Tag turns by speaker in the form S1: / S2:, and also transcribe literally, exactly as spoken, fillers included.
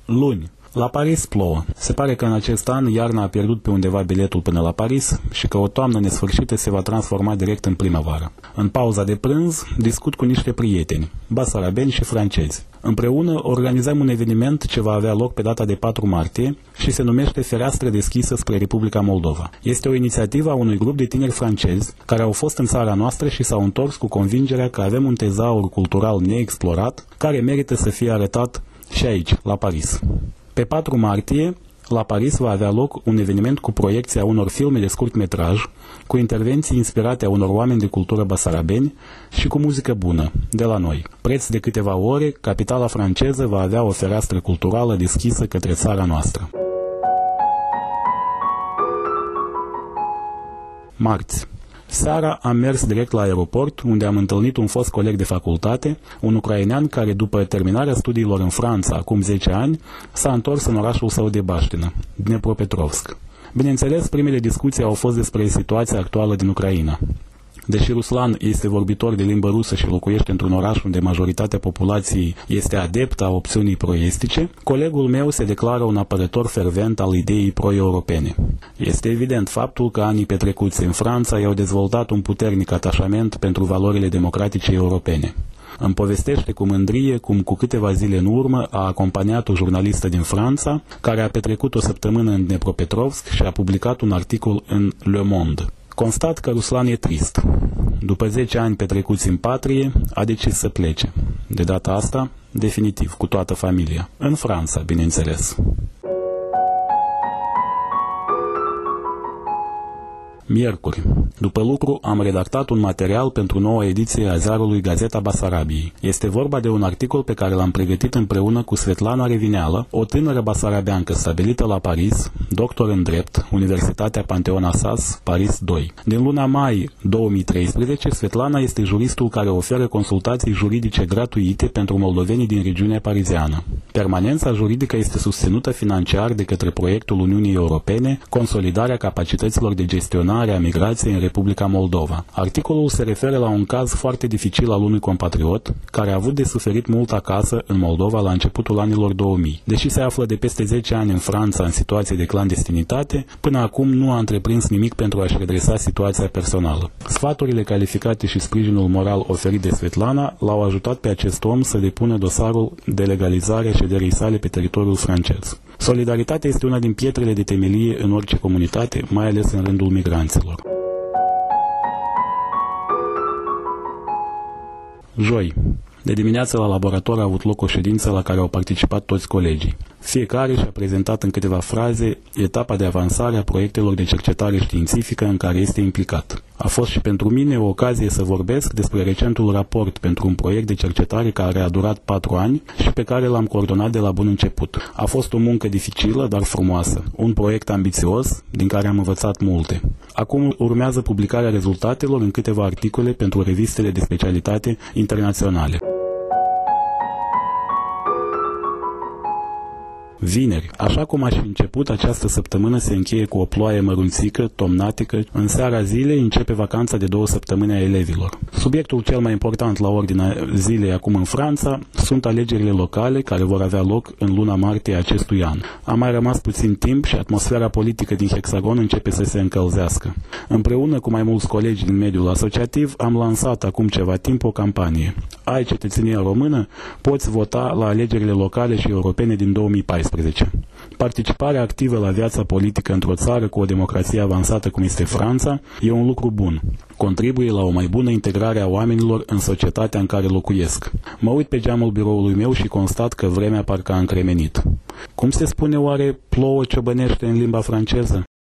S1: Luni. La Paris plouă. Se pare că în acest an iarna a pierdut pe undeva biletul până la Paris și că o toamnă nesfârșită se va transforma direct în primăvară. În pauza de prânz discut cu niște prieteni, basarabeni și francezi. Împreună organizăm un eveniment ce va avea loc pe data de patru martie și se numește Fereastră deschisă spre Republica Moldova. Este o inițiativă a unui grup de tineri francezi care au fost în țara noastră și s-au întors cu convingerea că avem un tezaur cultural neexplorat care merită să fie arătat și aici, la Paris. Pe patru martie, la Paris va avea loc un eveniment cu proiecția unor filme de scurt metraj, cu intervenții inspirate a unor oameni de cultură basarabeni și cu muzică bună, de la noi. Preț de câteva ore, capitala franceză va avea o fereastră culturală deschisă către țara noastră. Marți. Seara am mers direct la aeroport, unde am întâlnit un fost coleg de facultate, un ucrainean care, după terminarea studiilor în Franța acum zece ani, s-a întors în orașul său de baștină, Dnepropetrovsk. Bineînțeles, primele discuții au fost despre situația actuală din Ucraina. Deși Ruslan este vorbitor de limbă rusă și locuiește într-un oraș unde majoritatea populației este adeptă a opțiunii pro-estice, colegul meu se declară un apărător fervent al ideii pro-europene. Este evident faptul că anii petrecuți în Franța i-au dezvoltat un puternic atașament pentru valorile democratice europene. Îmi povestește cu mândrie cum cu câteva zile în urmă a acompaniat o jurnalistă din Franța, care a petrecut o săptămână în Dnepropetrovsk și a publicat un articol în Le Monde. Constat că Ruslan e trist. După zece ani petrecuți în patrie, a decis să plece. De data asta, definitiv, cu toată familia. În Franța, bineînțeles. Miercuri. După lucru, am redactat un material pentru noua ediție a ziarului Gazeta Basarabiei. Este vorba de un articol pe care l-am pregătit împreună cu Svetlana Revineală, o tânără basarabeancă stabilită la Paris, doctor în drept, Universitatea Panteon Assas, Paris doi. Din luna mai două mii treisprezece, Svetlana este juristul care oferă consultații juridice gratuite pentru moldovenii din regiunea pariziană. Permanența juridică este susținută financiar de către proiectul Uniunii Europene, Consolidarea capacităților de gestionare a migrației în Republica Moldova. Articolul se referă la un caz foarte dificil al unui compatriot care a avut de suferit mult acasă în Moldova la începutul anilor două mii. Deși se află de peste zece ani în Franța în situație de clandestinitate, până acum nu a întreprins nimic pentru a-și redresa situația personală. Sfaturile calificate și sprijinul moral oferit de Svetlana l-au ajutat pe acest om să depună dosarul de legalizare a șederii sale pe teritoriul francez. Solidaritatea este una din pietrele de temelie în orice comunitate, mai ales în rândul migranților. Joi. De dimineață la laborator a avut loc o ședință la care au participat toți colegii. Fiecare și-a prezentat în câteva fraze etapa de avansare a proiectelor de cercetare științifică în care este implicat. A fost și pentru mine o ocazie să vorbesc despre recentul raport pentru un proiect de cercetare care a durat patru ani și pe care l-am coordonat de la bun început. A fost o muncă dificilă, dar frumoasă. Un proiect ambițios, din care am învățat multe. Acum urmează publicarea rezultatelor în câteva articole pentru revistele de specialitate internaționale. Vineri. Așa cum aș fi început, această săptămână se încheie cu o ploaie mărunțică, tomnatică. În seara zilei începe vacanța de două săptămâni a elevilor. Subiectul cel mai important la ordinea zilei acum în Franța sunt alegerile locale care vor avea loc în luna martie acestui an. A mai rămas puțin timp și atmosfera politică din Hexagon începe să se încălzească. Împreună cu mai mulți colegi din mediul asociativ am lansat acum ceva timp o campanie. Ai cetățenia română? Poți vota la alegerile locale și europene din două mii paisprezece. Participarea activă la viața politică într-o țară cu o democrație avansată cum este Franța e un lucru bun. Contribuie la o mai bună integrare a oamenilor în societatea în care locuiesc. Mă uit pe geamul biroului meu și constat că vremea parcă a încremenit. Cum se spune oare plouă ciobănește în limba franceză?